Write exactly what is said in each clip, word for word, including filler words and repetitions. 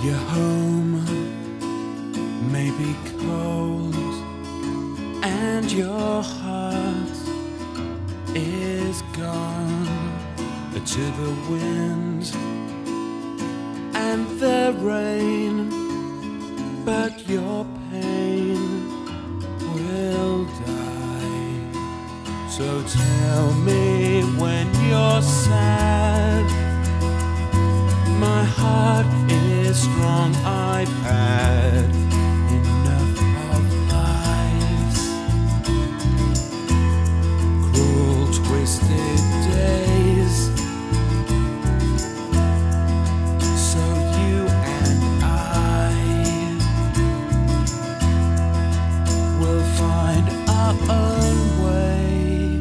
Your home may be cold, and your heart is gone to the wind and the rain, but your pain will die. So tell me when you're sad, my heart is strong, I've had enough of life's cruel, twisted days. So you and I will find our own way.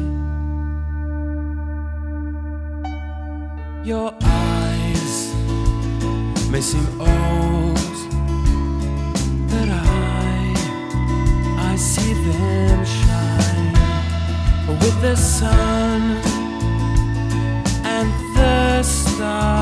Your eyes may seem old, but I, I see them shine with the sun and the stars.